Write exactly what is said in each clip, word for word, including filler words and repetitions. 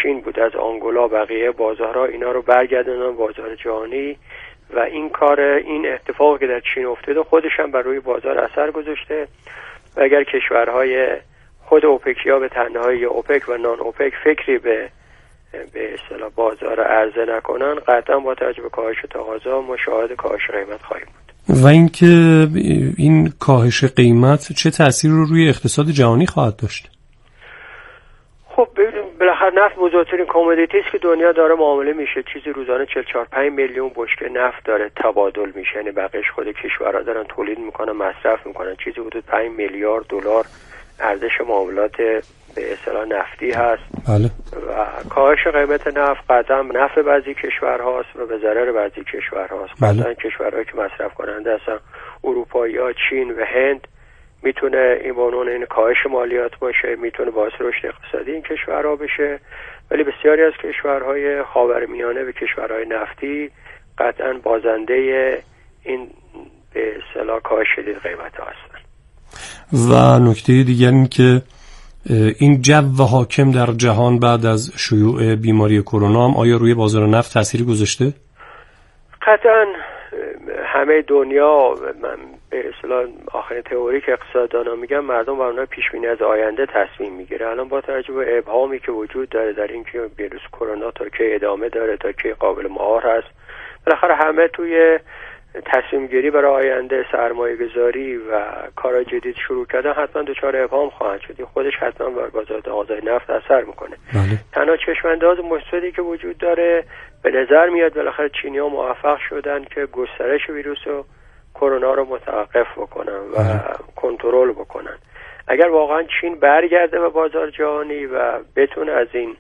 چین بود، از آنگولا، بقیه بازارها، اینا رو برگردوندن بازار جهانی و این کار این اتفاقی که در چین افتاده خودش هم بر روی بازار اثر گذاشته و اگر کشورهای خود اوپکیا به تنهایی اوپک و نان اوپک فکری به به اصطلاح بازار عرضه نکنن، قطعا با توجه به کاهش تقاضا مشاهده کاهش قیمت خواهیم بود. و اینکه این کاهش قیمت چه تأثیری رو روی اقتصاد جهانی خواهد داشت؟ خب ببینیم بالاخره نفت بزرگترین کامودیتی است که دنیا داره معامله میشه. چیزی روزانه چهل و چهار پنج میلیون بشکه نفت داره تبادل میشه، یعنی بقیش خود کشورها دارن تولید میکنن مصرف میکنن. چیزی حدود پنج میلیارد دلار ارزش معاملات به اصطلاح نفتی هست. بله. و کاهش قیمت نفت قطعا نفع بعضی کشورهاست و به ضرر بعضی کشورهاست. بله. مثلا کشورهایی که مصرف کننده هستن اروپایی‌ها، چین و هند، میتونه این بانون این کاهش مالیات باشه، میتونه باعث رشد اقتصادی این کشورها بشه. ولی بسیاری از کشورهای خاورمیانه و کشورهای نفتی قطعا بازنده این به اصطلاح کاهش شدید قیمت ها هستن. و نکته دیگر این که این جو حاکم در جهان بعد از شیوع بیماری کرونا هم آیا روی بازار نفت تأثیری گذاشته؟ قطعا همه دنیا، من به اصطلاح آخرین تئوری که اقتصاددانا میگن، مردم بر اونها پیش بینی از آینده تصمیم میگیره. الان با توجه به ابهامی که وجود داره در این که ویروس کرونا تا کی ادامه داره، تا کی قابل مهار هست، بالاخره همه توی تصمیم گیری برای آینده، سرمایه گذاری و کار جدید شروع کردن حتما دچار ابهام خواهند شد. خودش حتما بر بازار تقاضای نفت اثر میکنه. بله. تنها چشمانداز مثبتی که وجود داره به نظر میاد بالاخره چینی‌ها موفق شدن که گسترش ویروس و کرونا رو متوقف بکنن و بله. کنترل بکنن. اگر واقعا چین برگرده به بازار جهانی و بتونه از این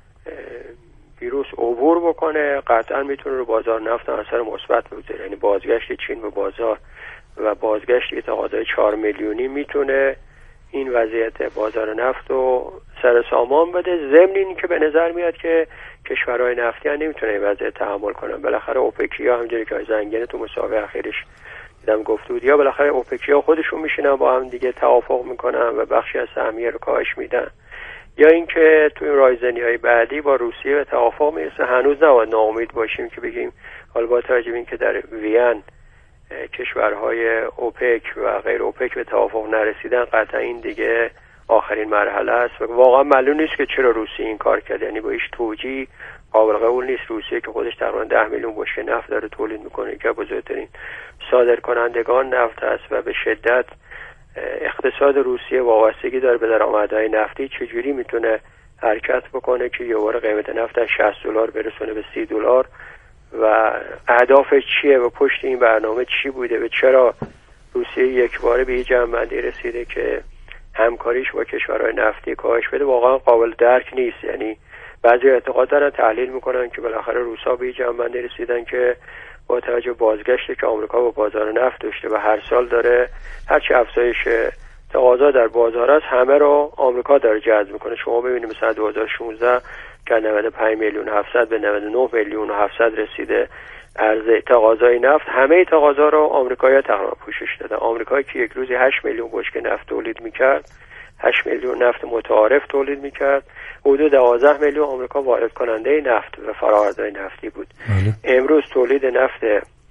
ویروس عبور بکنه، قطعا میتونه رو بازار نفت اثر مثبت بگذاره. یعنی بازگشت چین به بازار و بازگشت تقاضای چهار میلیونی میتونه این وضعیت بازار نفت رو سر سامان بده. ضمن این که به نظر میاد که کشورهای نفتی ها نمیتونه این وضعیت تحمل کنن. بالاخره اوپکیا همونجوری که زنگنه تو مسابقه اخیرش دیدم گفته بود، یا بالاخره اوپکیا خودشون میشینن با هم دیگه توافق میکنن و بخشی از سهمیه رو کاهش میدن، یا اینکه توی رایزنی‌های بعدی با روسیه به توافق میرسه. هنوز نباید ناامید باشیم که بگیم حالا با توجه به اینکه در وین کشورهای اوپک و غیر اوپک به توافق نرسیدن، قطعا این دیگه آخرین مرحله است و واقعا معلوم نیست که چرا روسیه این کار کرد. یعنی با هیچ توجیه قابل قبول نیست. روسیه که خودش تقریبا ده میلیون بشکه نفت داره تولید میکنه، که بزرگترین صادرکنندگان نفت است و به شدت اقتصاد روسیه وابستگی داره به درآمدهای نفتی، چجوری میتونه حرکت بکنه که یه بار قیمت نفت از شصت دلار برسونه به سی دلار و اهدافش چیه و پشت این برنامه چی بوده و چرا روسیه یک باره به این جنبندی رسیده که همکاریش با کشورهای نفتی کاهش بده، واقعا قابل درک نیست. یعنی بعضی اعتقاد دارن، تحلیل میکنن که بالاخره روسا به این جنبندی رسیدن که با توجه بازگشتی که آمریکا با بازار نفت داشته و هر سال داره هرچی افزایش تقاضا در بازار است همه رو آمریکا داره جذب میکنه. شما ببینید مثلا دو هزار و شانزده که نود و پنج میلیون و هفتصد به نود و نه میلیون و هفتصد رسیده عرضه تقاضای نفت، همه تقاضا رو آمریکایی‌ها تقریبا پوشش دادن. آمریکایی که یک روزی هشت میلیون بشکه نفت تولید میکرد، هشت میلیون نفت متعارف تولید میکرد، حدود دوازده میلیون آمریکا وارد کننده نفت و فرآوردهای نفتی بود. بله. امروز تولید نفت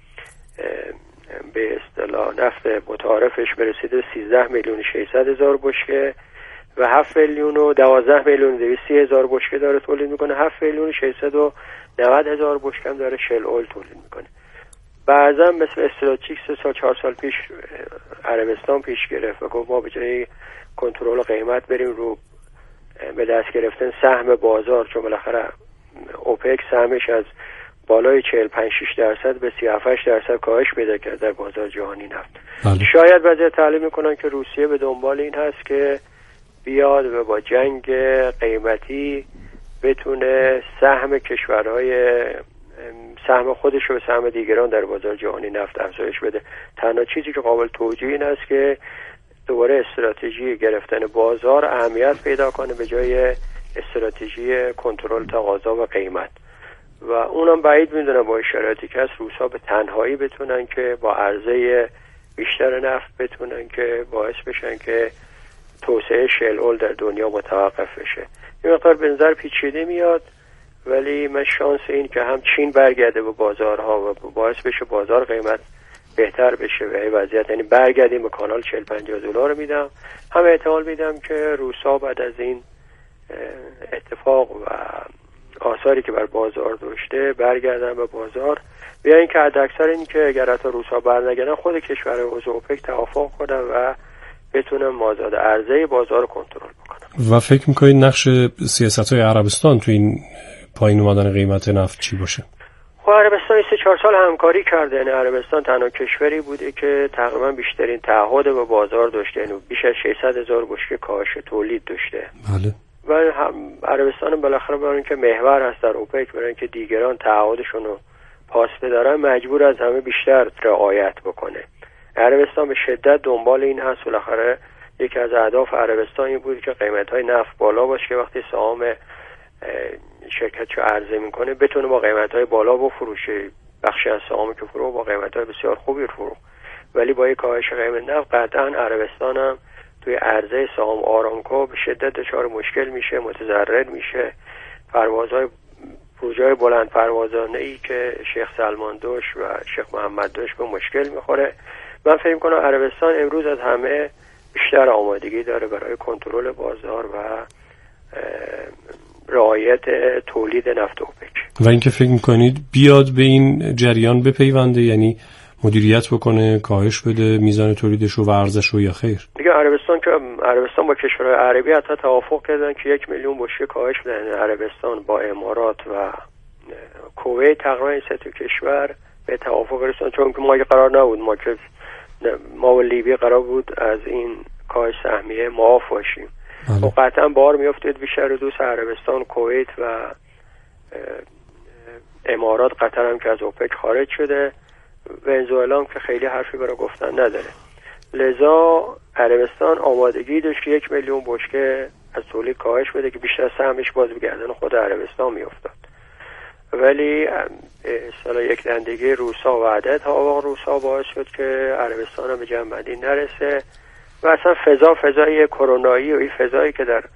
به اصطلاح نفت متعارفش برسیده سیزده میلیون و ششصد هزار بشکه و هفت میلیون و دوازده میلیون و دویست هزار بشکه داره تولید میکنه. هفت میلیون و ششصد و نود هزار بشکه هم داره شل اول تولید میکنه. بعضا مثل استراتژیک سه سال چهار سال پیش عربستان پیش گرفت و گفت ما به جای کنترل قیمت بریم رو به دست گرفتن سهم بازار، چون بالاخره اوپک سهمش از بالای چهل و پنج شش درصد به سی و هفت درصد کاهش پیدا کرد در بازار جهانی نفت. بله. شاید بعضی تحلیل میکنن که روسیه به دنبال این هست که بیاد و با جنگ قیمتی بتونه سهم کشورهای سهم خودش رو به سهم دیگران در بازار جهانی نفت افزایش بده. تنها چیزی که قابل توجیه این است که دوباره استراتژی گرفتن بازار اهمیت پیدا کنه به جای استراتژی کنترل تقاضا و قیمت. و اونم بعید میدونم با شرایطی که هست روسا به تنهایی بتونن که با عرضه بیشتر نفت بتونن که باعث بشن که توسعه شلول در دنیا متوقف بشه. این مقدار به نظر پیچیده میاد، ولی من شانس این که هم چین برگرده به بازارها و باعث بشه بازار قیمت بهتر بشه و این وضعیت یعنی برگردیم به کانال چهل پنجاه دلار میدم، هم احتمال میدم که روسا بعد از این اتفاق و آثاری که بر بازار داشته برگردن به بازار، بیا این که حداکثر این که اگر حتی روسا برنگردن خود کشور عضو اوپک توافق کنن و بتونن مازاد عرضه بازار رو کنترل بکنن. و فکر میکنید نقش سیاست‌های عربستان تو این پایین اومدن قیمت نفت چی باشه؟ خب عربستان سه چهار سال همکاری کرده. یعنی عربستان تنها کشوری بوده که تقریبا بیشترین تعهد به بازار داشته، یعنی بیش از ششصد هزار بشکه کاهش تولید داشته. بله. و هم عربستان بالاخره برای اینکه محور هست در اوپک، برای اینکه دیگران تعهدشون رو پاس بدارن مجبور از همه بیشتر رعایت بکنه. عربستان به شدت دنبال این هست. بالاخره یکی از اهداف عربستان این بود که قیمت‌های نفت بالا باشه، وقتی سهام شرکت رو عرضه میکنه بتونه با قیمت‌های بالا بفروشه. بخشی از سهامی که فروخت با قیمت‌های بسیار خوبی فروخت، ولی با یک کاهش قیمت نفت قطعاً عربستان هم توی عرضه سهام آرامکو به شدت دچار مشکل میشه، متضرر میشه. پروازهای پروژه‌های بلند پروازانه‌ای که شیخ سلمان داشت و شیخ محمد داشت به مشکل میخوره. من فکر می‌کنم عربستان امروز از همه بیشتر آمادگی داره برای کنترل بازار و رعایت تولید نفت اوپک. و اینکه فکر میکنید بیاد به این جریان بپیونده، یعنی مدیریت بکنه، کاهش بده میزان تولیدش رو و ارزش رو، یا خیر؟ دیگه عربستان که عربستان با کشورهای عربی حتی توافق کردن که یک میلیون بشکه کاهش بدن. عربستان با امارات و کویت تقریبا این سه تا کشور به توافق رسیدن، چون که ما قرار نبود، ما که ما و لیبی قرار بود از این کاهش سهمیه معاف باشیم. و قطعا بار میافتید بیشتر دوست عربستان، کویت و امارات، قطر هم که از اوپک خارج شده، ونزوئلا هم که خیلی حرفی برای گفتن نداره. لذا عربستان آمادگی داشت که یک میلیون بشکه از تولید کاهش بده که بیشتر سهمش باز به گردن خود عربستان میافتاد. ولی اصلا یک دندگی روسا و عدد ها روسا باعث شد که عربستان هم به جنبندی نرسه و اصلا فضا فضای کرونایی و این فضایی که در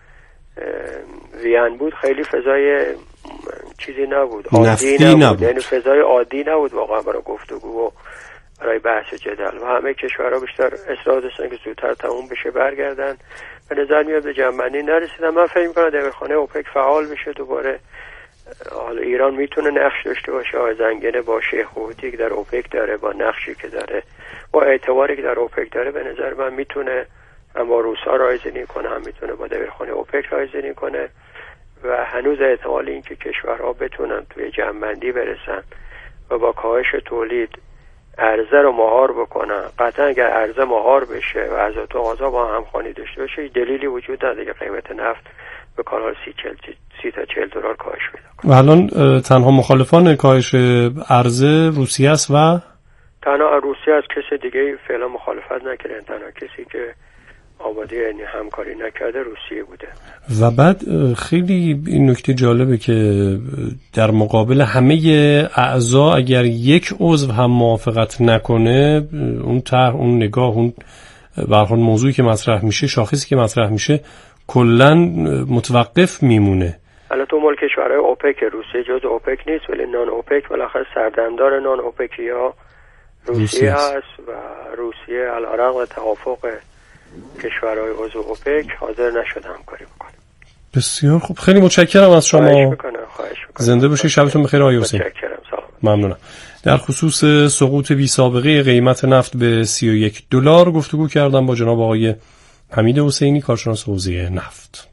وین بود خیلی فضای چیزی نبود، عادی نبود. نبود یعنی فضای عادی نبود واقعا برای گفتگو و برای بحث و جدل و همه کشورها بیشتر اصرار داشتن که زودتر تموم بشه برگردن. به نظر میاد به جنبندی نرسیدن. من فکر می‌کنم دبیرخانه اوپک فعال بشه دوباره. حالا ایران میتونه نقش داشته باشه، آقای زنگنه با شیخ حوتی که در اوپک داره، با نقشی که داره، با اعتباری که در اوپک داره، به نظر من میتونه هم با روسا رایزنی کنه، هم میتونه با دبیرخانه اوپک رایزنی کنه و هنوز احتمال این که کشورها بتونن توی جمع‌بندی برسن و با کاهش تولید عرضه رو مهار بکنن. قطعا اگر عرضه مهار بشه و عرضه و تقاضا با هم همخوانی داشته باشه، دلیلی وجود نداره که قیمت نفت به کانال سی, سی تا چهل دلار کاهش پیدا کنه. و الان تنها مخالفان کاهش عرضه روسیه است و تنها روسیه از کسی دیگه فعلا مخالفت نکردن. تنها کسی که آماده یعنی همکاری نکرده روسیه بوده. و بعد خیلی این نکته جالبه که در مقابل همه اعضا اگر یک عضو هم موافقت نکنه، اون طرح، اون نگاه، اون به هر حال موضوعی که مطرح میشه، شاخصی که مطرح میشه کلا متوقف میمونه. البته مول کشورهای اوپک، روسیه جزء اوپک نیست ولی نان اوپک، بالاخره سردمدار نان اوپکیا روسیه هست و روسیه علیرغم توافق کشورهای عضو اوپک حاضر نشد همکاری بکنه. بسیار خوب، خیلی متشکرم از شما. خواهش میکنم. خواهش میکنم. زنده باشید، شبتون بخیر آقای حسین. متشکرم. سلام. ممنونم. در خصوص سقوط بی سابقه قیمت نفت به سی و یک دلار گفتگو کردم با جناب آقای حمید حسینی، کارشناس حوزه نفت.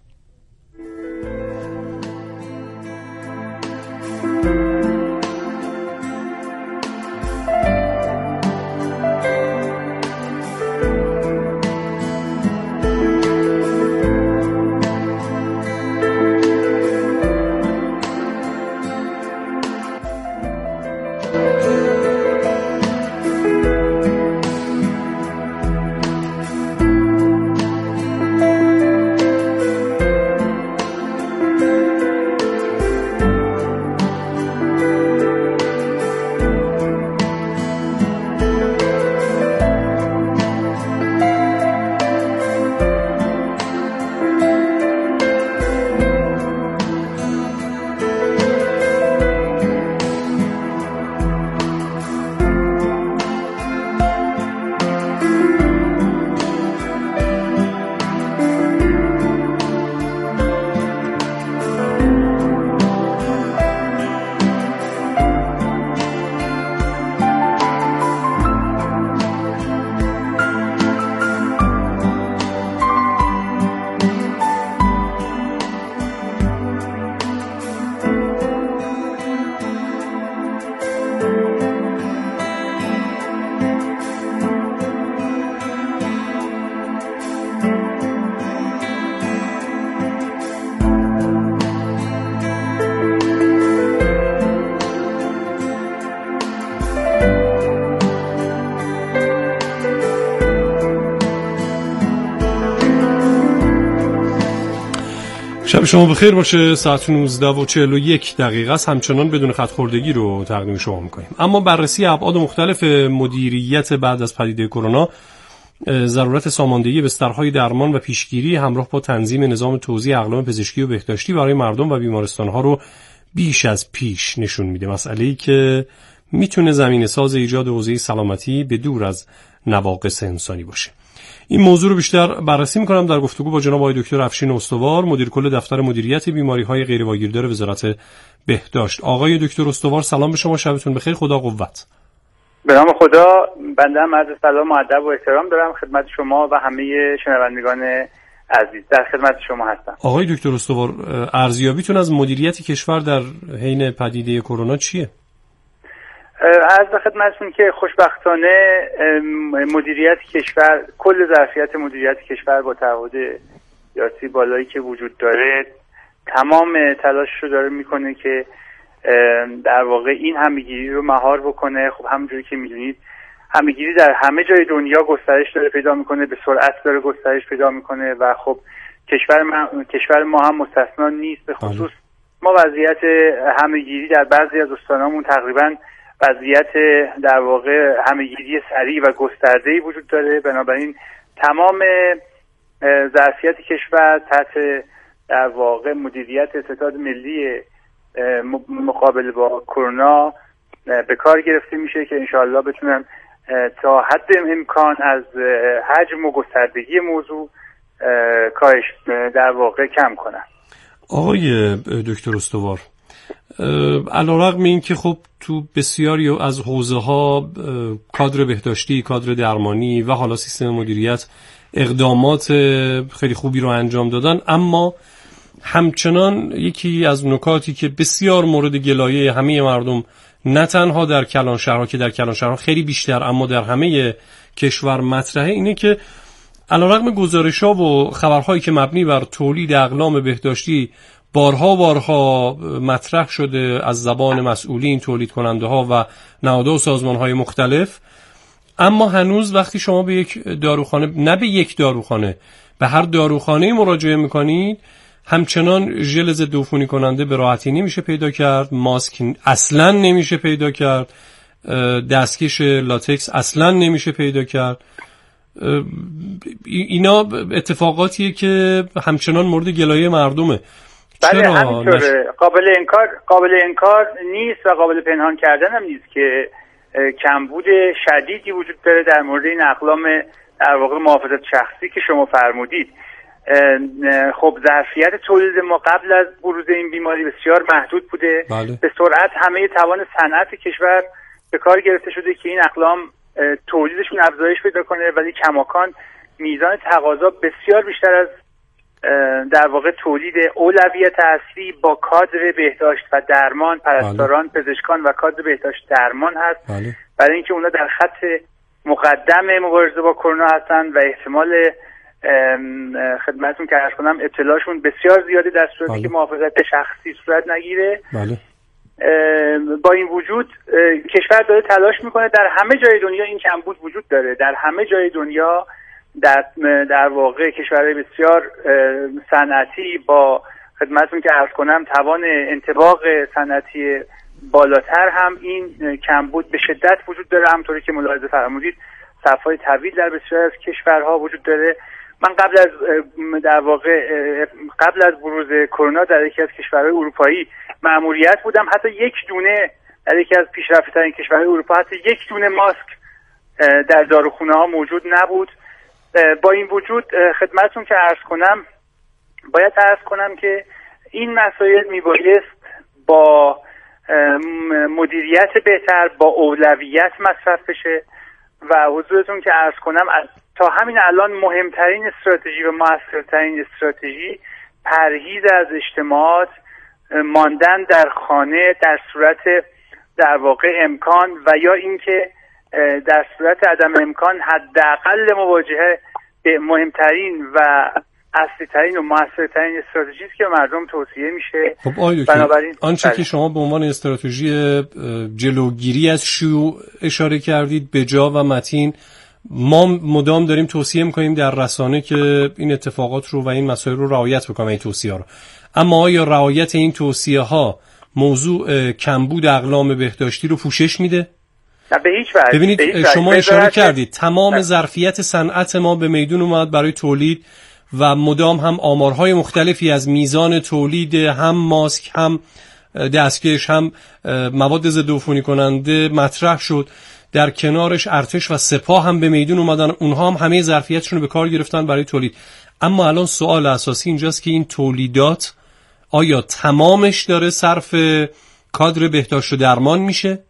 شب شما بخیر باشه. ساعت نوزده و چهل و یک دقیقه است. همچنان بدون خط خوردگی رو تقدیم شما میکنیم. اما بررسی ابعاد مختلف مدیریت بعد از پدیده کرونا، ضرورت ساماندهی بسترهای درمان و پیشگیری همراه با تنظیم نظام توزیع اقلام پزشکی و بهداشتی برای مردم و بیمارستانها رو بیش از پیش نشون میده. مسئله‌ای که میتونه زمینه ساز ایجاد حوزه سلامتی به دور از نواقص انسانی باشه. این موضوع رو بیشتر بررسی می‌کنم در گفتگو با جناب آقای دکتر افشین استوار، مدیر کل دفتر مدیریت بیماری‌های غیر واگیردار وزارت بهداشت. آقای دکتر استوار سلام به شما، شبتون بخیر، خدا قوت. به نام خدا. بنده هم عرض سلام و ادب و احترام دارم خدمت شما و همه شنوندگان عزیز. در خدمت شما هستم. آقای دکتر استوار، ارزیابیتون از مدیریت کشور در حین پدیده کرونا چیه؟ عرض خدمتتون که خوشبختانه مدیریت کشور، کل ظرفیت مدیریت کشور با تعهد سیاسی بالایی که وجود داره تمام تلاشش رو داره میکنه که در واقع این همه‌گیری رو مهار بکنه. خب همونجوری که میدونید همه‌گیری در همه جای دنیا گسترش داره پیدا میکنه، به سرعت داره گسترش پیدا میکنه و خب کشور ما کشور ما هم مستثنا نیست. به خصوص ما وضعیت همه‌گیری در بعضی از استانامون تقریبا وضعیت در واقع همه‌گیری سریع و گسترده‌ای وجود داره. بنابراین تمام ظرفیت کشور تحت در واقع مدیریت ستاد ملی مقابل با کرونا به کار گرفته میشه که انشاءالله بتونن تا حد امکان از حجم و گستردگی موضوع کاهش در واقع کم کنن. آقای دکتر استوار، علیرغم این که خب تو بسیاری از حوزه‌ها کادر بهداشتی، کادر درمانی و حالا سیستم مدیریت اقدامات خیلی خوبی رو انجام دادن، اما همچنان یکی از نکاتی که بسیار مورد گلایه همه مردم، نه تنها در کلانشهرها که در کلانشهرها خیلی بیشتر اما در همه کشور مطرحه، اینه که علیرغم گزارش‌ها و خبرهایی که مبنی بر تولید اقلام بهداشتی بارها بارها مطرح شده از زبان مسئولین، تولید کننده ها و نهادها و سازمان های مختلف، اما هنوز وقتی شما به یک داروخانه، نه به یک داروخانه، به هر داروخانه مراجعه میکنید، همچنان ژل ضد عفونی کننده به راحتی نمیشه پیدا کرد، ماسک اصلا نمیشه پیدا کرد، دستکش لاتکس اصلا نمیشه پیدا کرد. اینا اتفاقاتیه که همچنان مورد گلایه مردمه. بله همینطوره، قابل انکار قابل انکار نیست و قابل پنهان کردن هم نیست که کمبود شدیدی وجود داره در مورد این اقلام در واقع محافظت شخصی که شما فرمودید. خب ظرفیت تولید ما قبل از بروز این بیماری بسیار محدود بوده. بله. به سرعت همه توان صنعت کشور به کار گرفته شده که این اقلام تولیدشون افزایش پیدا کنه، ولی کماکان میزان تقاضا بسیار بیشتر از در واقع تولید اولویت اصلی با کادر بهداشت و درمان، پرستاران، بله. پزشکان و کادر بهداشت درمان هست. بله. برای اینکه اونا در خط مقدم مبارزه با کرونا هستن و احتمال خدمتتون که عرض کنم ابتلاشون بسیار زیاده در صورتی بله. که محافظت شخصی صورت نگیره. بله. با این وجود کشور داره تلاش میکنه. در همه جای دنیا این کمبود وجود داره، در همه جای دنیا در در واقع کشورهای بسیار صنعتی با خدمتتون که عرض کنم توان انطباق صنعتی بالاتر هم این کمبود به شدت وجود داره. همونطوری که ملاحظه فرمودید صف‌های طویل در بسیار از کشورها وجود داره. من قبل از در واقع قبل از بروز کرونا در یکی از کشورهای اروپایی مأموریت بودم. حتی یک دونه در یکی از پیشرفته‌ترین کشورهای اروپا حتی یک دونه ماسک در داروخانه‌ها موجود نبود. با این وجود خدمتتون که عرض کنم باید عرض کنم که این مسائل میبایست با مدیریت بهتر، با اولویت مصرف بشه و حضورتون که عرض کنم تا همین الان مهمترین استراتژی و موثرترین استراتژی پرهیز از اجتماعات، ماندن در خانه در صورت در واقع امکان و یا اینکه در صورت عدم امکان حداقل مواجهه به مهمترین و اصلی ترین و موثرترین استراتژی است که مردم توصیه میشه. خب آقای دکتر، آنچه که شما به عنوان استراتژی جلوگیری از شیوع اشاره کردید به جا و متین، ما مدام داریم توصیه میکنیم در رسانه که این اتفاقات رو و این مسائل رو رعایت بکنیم، این توصیه ها رو. اما آیا رعایت این توصیه ها موضوع کمبود اقلام بهداشتی رو پوشش میده؟ نه به هیچ وجه. ببینید به هیچ شما اشاره کردید تمام نه. ظرفیت صنعت ما به میدون اومد برای تولید و مدام هم آمارهای مختلفی از میزان تولید هم ماسک هم دستکش هم مواد ضد عفونی کننده مطرح شد. در کنارش ارتش و سپاه هم به میدون اومدن، اونها هم همه ظرفیتشون رو به کار گرفتن برای تولید. اما الان سوال اساسی اینجاست که این تولیدات آیا تمامش داره صرف کادر بهداشت و درمان میشه؟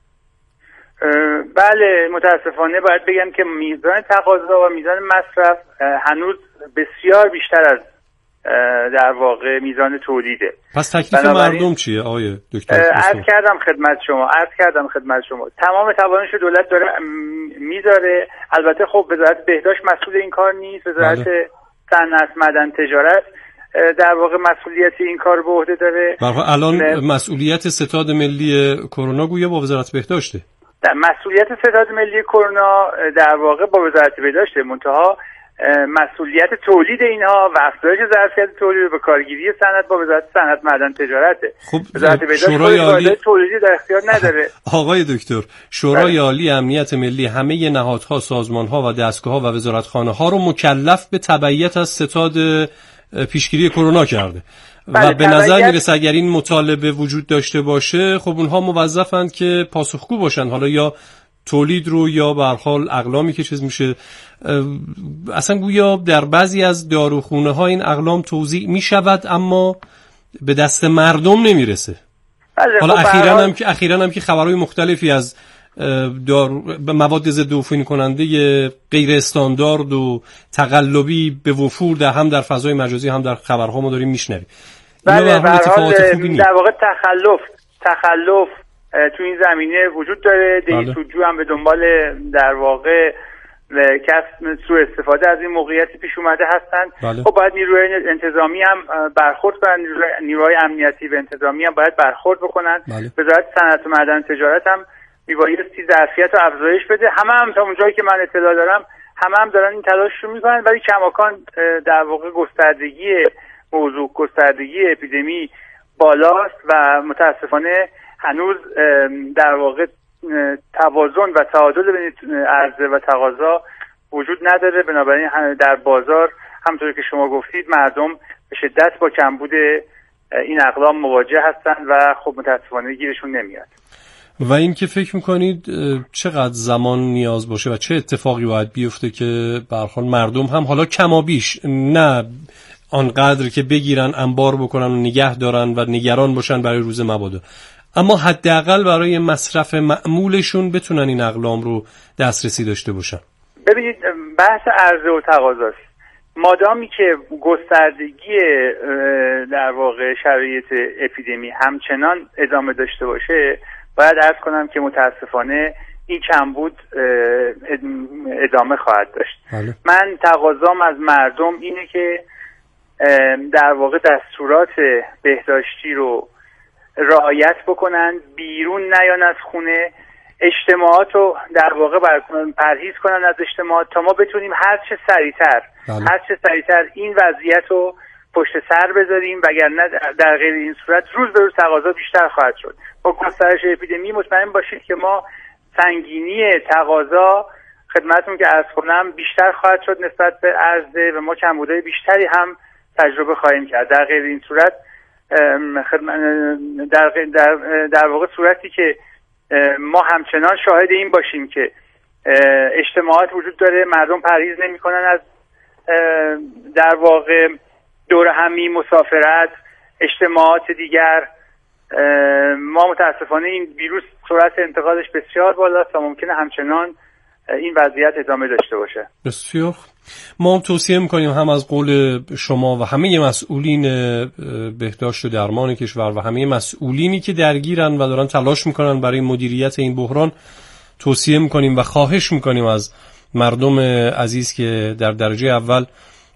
بله متاسفانه باید بگم که میزان تقاضا و میزان مصرف هنوز بسیار بیشتر از در واقع میزان تولیده. پس تکلیف مردم چیه آقای دکتر؟ عرض کردم خدمت شما عرض کردم خدمت شما تمام توانش دولت داره میذاره. البته خب وزارت بهداشت مسئول این کار نیست، وزارت صنعت معدن تجارت در واقع مسئولیت این کار به عهده داره. الان نه... مسئولیت ستاد ملی کرونا گویا با وزارت بهداشته. در مسئولیت ستاد ملی کرونا در واقع با وزارت بهداشته، منتها مسئولیت تولید اینها و افزایش ظرفیت تولید به کارگیری صنعت با وزارت صنعت معدن تجارته. خب وزارت بهداشت شورای عالی تولیدی در اختیار نداره. آقای دکتر، شورای عالی امنیت ملی همه نهادها، سازمانها و دستگاه‌ها و وزارتخانه‌ها رو مکلف به تبعیت از ستاد پیشگیری کرونا کرده. بله، و به نظر میرسه اگر این مطالبه وجود داشته باشه خب اونها موظفند که پاسخگو باشن، حالا یا تولید رو یا به هر حال اقلامی که چیز میشه. اصلا گویا در بعضی از داروخونه ها این اقلام توزیع میشود اما به دست مردم نمیرسه. حالا اخیراً هم که اخیراً هم که خبرهای مختلفی از دارو مواد ضد عفونی کننده غیر استاندارد و تقلبی به وفور در هم در فضای مجازی هم در خبرها ما داریم میشنویم. بله به هر حال در واقع تخلف تخلف تو این زمینه وجود داره. دی سودجو هم به دنبال در واقع کسب سوء استفاده از این موقعیتی پیش اومده هستند. بله. خب باید نیروی انتظامی هم برخورد کنن، نیروهای امنیتی و انتظامی هم باید برخورد بکنن. بله. وزارت صنعت و معدن تجارت هم میبایستی ظرفیت رو افزایش بده. همه هم تا اونجایی که من اطلاع دارم همه هم دارن این تلاش رو میکنن، ولی کماکان در واقع گستردگی موضوع گستردگی اپیدمی بالاست و متاسفانه هنوز در واقع توازن و تعادل بین عرضه و تقاضا وجود نداره. بنابراین در بازار همونطور که شما گفتید مردم به شدت با کمبود این اقلام مواجه هستند و خب متاسفانه گیرشون نمیاد. و این که فکر میکنید چقدر زمان نیاز باشه و چه اتفاقی باید بیفته که به هر حال مردم هم حالا کمابیش نه آنقدر که بگیرن انبار بکنن و نگه دارن و نگران باشن برای روز مبادا، اما حداقل برای مصرف معمولشون بتونن این اقلام رو دسترسی داشته باشن؟ ببینید بحث عرضه و تقاضاست. مادامی که گستردگی در واقع شرایط اپیدمی همچنان ادامه داشته باشه، باید عرض کنم که متاسفانه این کمبود ادامه خواهد داشت. بله. من تقاضام از مردم اینه که در واقع دستورات بهداشتی رو رعایت بکنن، بیرون نیان از خونه، اجتماعات رو در واقع پرهیز کنن از اجتماعات تا ما بتونیم هر چه سریعتر بله. هر چه سریعتر این وضعیت رو پشت سر بذاریم، وگرنه در غیر این صورت روز به روز تقاضا بیشتر خواهد شد. با گسترش اپیدمی مطمئن باشید که ما سنگینی تقاضا خدمتتون که عرض کنم بیشتر خواهد شد نسبت به عرضه و ما کمبودهای بیشتری هم تجربه خواهیم کرد. در غیر این صورت در, در, در واقع صورتی که ما همچنان شاهد این باشیم که اجتماعات وجود داره، مردم پرهیز نمی کنن از در واقع دور همی، مسافرت، اجتماعات دیگر، ما متاسفانه این ویروس سرعت انتقالش بسیار بالاست و ممکنه همچنان این وضعیت ادامه داشته باشه. بسیار ما هم توصیه میکنیم هم از قول شما و همه مسئولین بهداشت و درمان کشور و همه مسئولینی که درگیرن و دارن تلاش میکنن برای مدیریت این بحران توصیه میکنیم و خواهش میکنیم از مردم عزیز که در درجه اول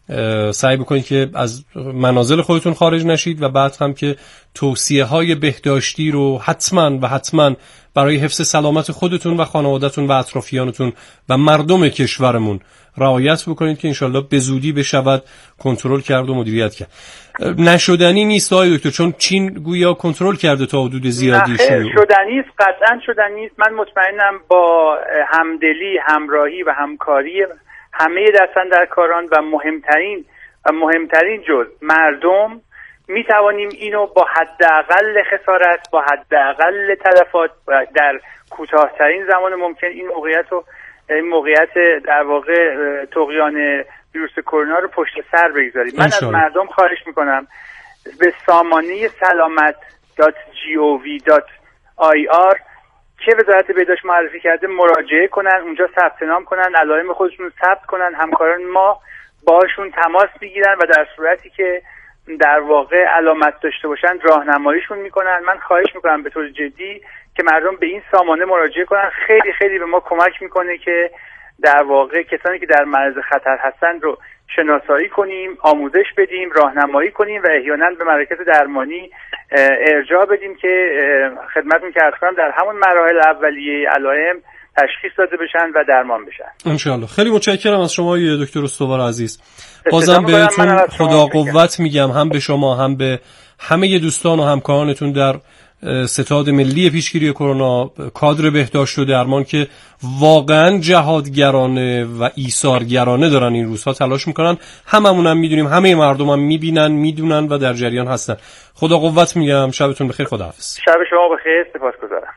سعی بکنید که از منازل خودتون خارج نشید و بعد هم که توصیه های بهداشتی رو حتما و حتما برای حفظ سلامت خودتون و خانواده‌تون و اطرافیانتون و مردم کشورمون رعایت بکنید که انشالله به زودی بشود کنترل کرد و مدیریت کرد. نشدنی نیست آقای دکتر، چون چین گویا کنترل کرده تا حدود زیادی. شروع شدنی است، قطعا شدنی است. من مطمئنم با همدلی، همراهی و همکاری همه دستاندرکاران و مهمترین و مهمترین جز مردم می توانیم اینو با حداقل خسارت، با حداقل تلفات در کوتاه‌ترین زمان ممکن این موقعیت رو این موقعیت در واقع طغیان ویروس کرونا رو پشت سر بگذاریم. من از مردم خواهش میکنم به سامانه سلامت دات جی او وی دات آی آر که وزارت بهداشت معرفی کرده مراجعه کنن، اونجا ثبت نام کنن، علائم خودشون ثبت کنن، همکاران ما باشون تماس میگیرن و در صورتی که در واقع علامت داشته باشن راهنماییشون میکنن. من خواهش میکنم به طور جدی که مردم به این سامانه مراجعه کنن. خیلی خیلی به ما کمک میکنه که در واقع کسانی که در معرض خطر هستن رو شناسایی کنیم، آموزش بدیم، راهنمایی کنیم و احیانا به مراکز درمانی ارجاع بدیم که خدمتتون که عرض کنم در همون مراحل اولیه علائم تشخیص داده بشن و درمان بشن. ان شاء الله. خیلی متشکرم از شما دکتر استوار عزیز. بازم بهتون خدا قوت میگم، هم به شما هم به همه دوستان و همکارانتون در ستاد ملی پیشگیری کرونا، کادر بهداشت و درمان که واقعا جهادگرانه و ایثارگرانه دارن این روزها تلاش میکنن. هممون هم میدونیم، همه مردم هم میبینن، میدونن و در جریان هستن. خدا قوت میگم. شبتون بخیر. خداحافظ. شب شما بخیر. سپاسگزارم.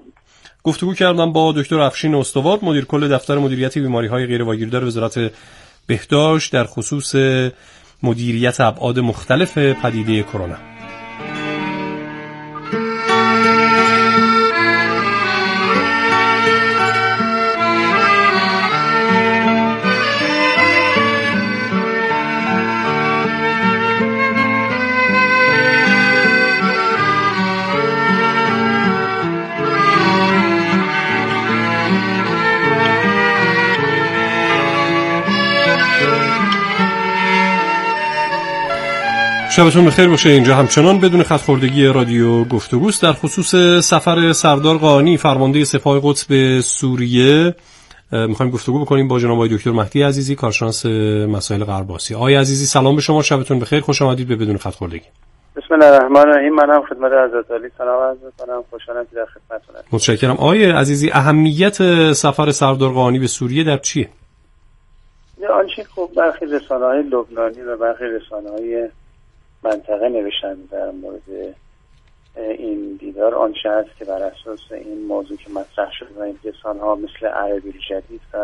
گفتگو کردم با دکتر افشین استوار، مدیر کل دفتر مدیریت بیماری‌های غیر واگیردار وزارت بهداشت در خصوص مدیریت ابعاد مختلف پدیده کرونا. شبتون بخیر باشه. اینجا همچنان بدون خط خوردگی رادیو گفتگوست در خصوص سفر سردار قائنی فرمانده سپاه قدس به سوریه. میخوایم گفتگو بکنیم با جناب آقای دکتر مهدی عزیزی، کارشناس مسائل غرب آسیا. آقای عزیزی سلام به شما، شبتون بخیر، خوش آمدید به بدون خط خوردگی. بسم الله الرحمن الرحیم. منم خدمت حضرت علی سلام عرض می‌کنم، خوشحالم که در خدمتتونم. متشکرم. آقای عزیزی اهمیت سفر سردار قائنی به سوریه در چیه؟ آنچه خب برخی رسانه‌های لبنانی و برخی رسانه‌های منطقه نوشتن در مورد این دیدار آنچه هست که بر اساس این موضوع که مطرح شد و این رسانه‌ها مثل عربی جدید و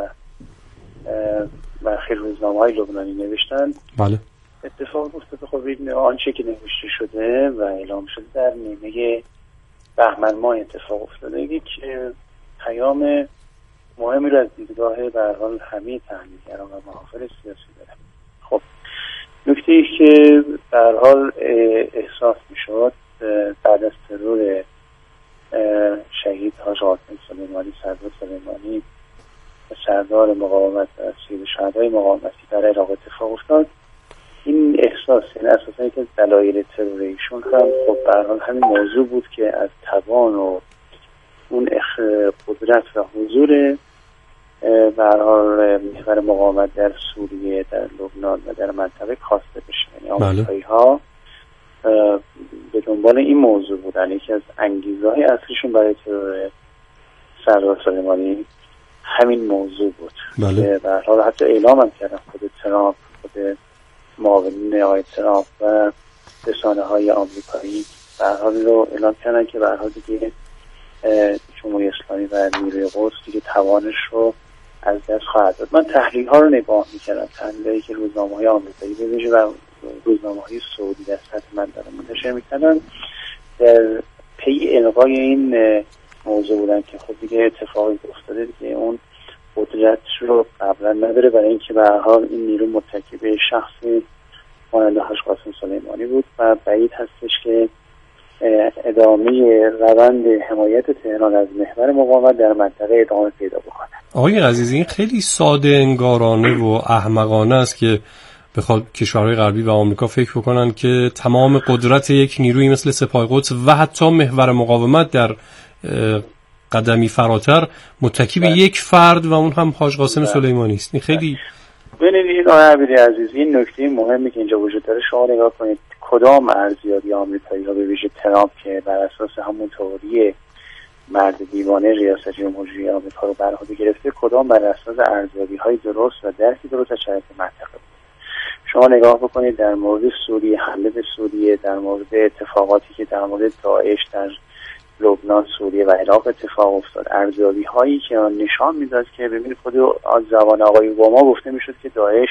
برخی روزنامه‌های لبنانی نوشتن. بله. اتفاق افتاده خب این آنچه که نوشته شده و اعلام شده در نیمه بهمن ماه اتفاق افتاده، یک پیام مهمی رو از دیدگاه به هر حال همه تحلیلگران و محافل سیاسی داره. خب نکته‌ای که در حال احساس می‌شد بعد از ترور شهید حاج قاسم سلیمانی، سردار سلیمانی سردار مقاومت و سید شهدای مقاومتی در عراق اتفاق افتاد، این احساس این اساساً یک از دلایل ترور ایشون هم خب به هر حال همین موضوع بود که از توان و اون قدرت و حضور به هر حال محور مقاومت در سوریه، در لبنان و در منطقه کاسته بشه. یعنی آمریکایی‌ها به دنبال این موضوع بودن. یکی از انگیزه‌های اصلیشون برای ترور سردار سلیمانی همین موضوع بود. بله. به هر حال حتی اعلام هم کردن خود ترامپ، خود معاونین آقای ترامپ و رسانه‌های آمریکایی به هر حال رو اعلام کردن که به هر حال دیگه جمهوری اسلامی و نیروی قدس دیگه توانش رو از دست خواهد داد. من تحلیل ها رو نگاه می‌کردم، تحلیلی که روزنامه‌های آمریکایی به ویژه و روزنامه‌های سعودی در سطح منطقه منتشر می‌کردن در پی الغای این موضوع بودن که خب دیگه اتفاقی افتاده دیگه اون قدرت رو قبلا نداره، برای اینکه به هر حال این نیرو متکی به شخصی مانند حاج قاسم سلیمانی بود و بعید هستش که ادامه روند حمایت تهران از محور مقاومت در منطقه ادامه پیدا بکنه. آقای عزیزی این خیلی ساده انگارانه و احمقانه است که بخواد کشورهای غربی و آمریکا فکر بکنن که تمام قدرت یک نیروی مثل سپاه قدس و حتی محور مقاومت در قدمی فراتر متکی به یک فرد و اون هم حاج قاسم سلیمانی است. این خیلی ببینید آقای عبیدی عزیز، این نکته مهمی که اینجا وجود داره، شما نگاه کنید کدام ارزیابی آمریکایی‌ها به ویژه ترامپ که بر اساس همون تئوری مرد دیوانه ریاست جمهوری آمریکا رو بر عهده گرفته، کدام بر اساس ارزیابی‌های درست و درکی درست از شرایط منطقه بود. شما نگاه بکنید در مورد سوریه، حمله به سوریه، در مورد اتفاقاتی که در مورد داعش در لبنان، سوریه و عراق اتفاق افتاد، ارزیابی هایی که نشان میداد که ببینید خود از زبان آقای اوباما گفته میشد که داعش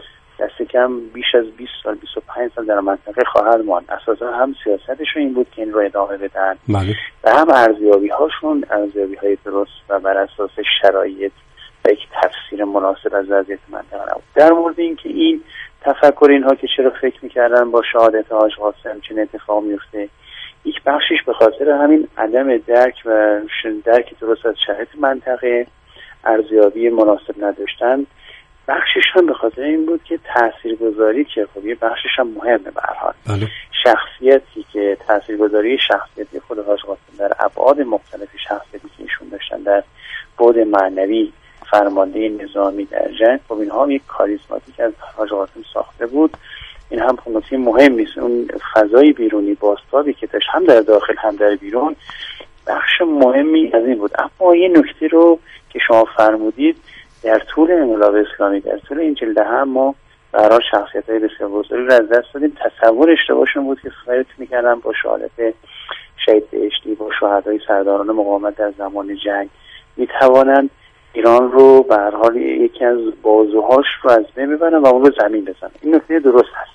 دست کم بیش از بیست سال، بیست و پنج سال در منطقه خواهد ماند. اساسا هم سیاستشون این بود که این رو ادامه بدن بله. و هم ارزیابی هاشون ارزیابی های درست و بر اساس شرایط و یک تفسیر مناسب از وضعیت منطقه نبود. در مورد اینکه این تفکر اینها که چرا فکر میکردن با شهادت حاج قاسم چه اتفاق میفته، یک بخشش به خاطر همین عدم درک و درک درست از شرایط منطقه، ارزیابی مناسب نداشتن. بخشش هم به خاطر این بود که تاثیرگذاری که خب یه بخشش هم مهمه به هر حال، بله. شخصیتی که تاثیرگذاری شخصیتی خود حاج قاسم در ابعاد مختلف شخصیتی که ایشون داشتن، در بعد معنوی، فرمانده نظامی در جنگ، خب اینها هم یک کاریزماتیک از حاج قاسم ساخته بود. این هم نکته مهمی است. اون فضای بیرونی بازتابی که داشت هم در داخل هم در بیرون بخش مهمی از این بود. اما یه نکته رو که شما فرمودید، در طول انقلاب اسلامی، در طول این جلد هم ما برای شخصیت‌های بسیار بزرگی رو از دست دادیم. تصور اشتباهشون بود که فکر می‌کردن با شهادت شهید بهشتی، با شهدای سرداران مقاومت در زمان جنگ می‌توانند ایران رو به هر حال یکی از بازوهاش رو از بین ببرن و اون رو زمین بزنن. این نکته درست هست.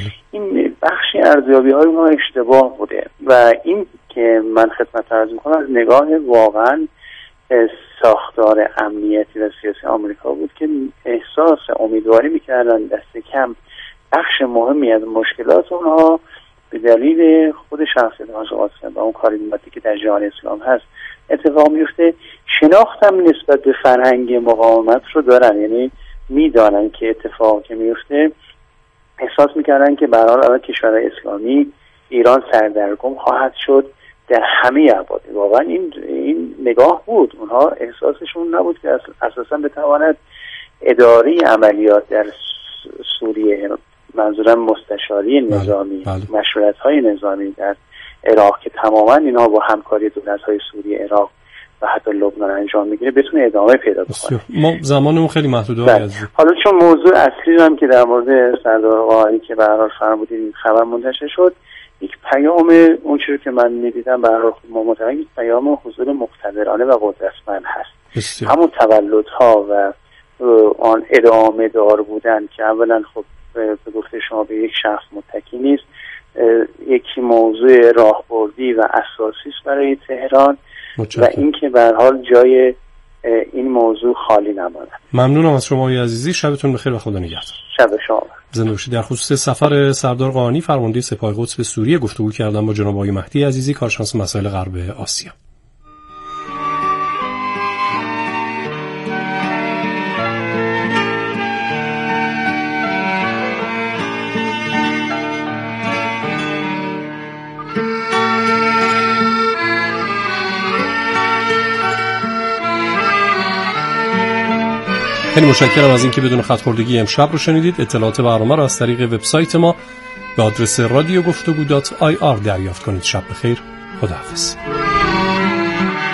این بخشی ارزیابی‌های ما اشتباه بوده و این که من خدمت عرض می‌کنم از نگاه واقعاً ساختار امنیتی و سیاسی آمریکا بود که احساس امیدواری می‌کردن دست کم بخش مهمی از مشکلات اونها به دلیل خود شخصیت حاج قاسم و اون کاریزماتی که در جهان اسلام هست اتفاق میفته. شناختم نسبت به فرهنگ مقاومت رو دارن، یعنی میدانن که اتفاق که میفته، احساس میکردن که برای اول کشور اسلامی ایران سردرگم خواهد شد در همه ابعاد. واقعا این این نگاه بود. اونها احساسشون نبود که اساسا بتواند اداره عملیات در سوریه، منظورم مستشاری نظامی، مشورت‌های نظامی در عراق که تماما اینا با همکاری دولت‌های سوریه، عراق و حتی لبنان انجام میگیره، بتونه ادامه پیدا کنه. ما زمانمون خیلی محدوده است. حالا چون موضوع اصلی هم که در مورد سردار قائدی که به هر حال فرمودید خبر منتشر شد، یک پیام اون چیزی که من می‌دیدم به هر حال ما متوجه یک پیام حضور مقتدرانه و قدرتمند هست. بسیار. همون تولدها و آن ادامه دار بودن که اولا خب به گفته شما به یک شخص متکی نیست، یکی موضوع راهبردی و اساسی است برای تهران متشکرم. و اینکه به هر حال جای این موضوع خالی نماند. ممنونم از شما آقای عزیزی، شبتون بخیر و خدا نگهدار. شب شما زنده باشید. در خصوص سفر سردار قائدی فرمانده سپاه قدس به سوریه گفتگو کردم با جناب آقای مهدی عزیزی، کارشناس مسائل غرب آسیا. خیلی متشکرم از اینکه بدون خط خوردگی امشب رو شنیدید. اطلاعات برنامه رو از طریق وبسایت ما به آدرس رادیو گفتگو دات آی آر دریافت کنید. شب بخیر. خداحافظ.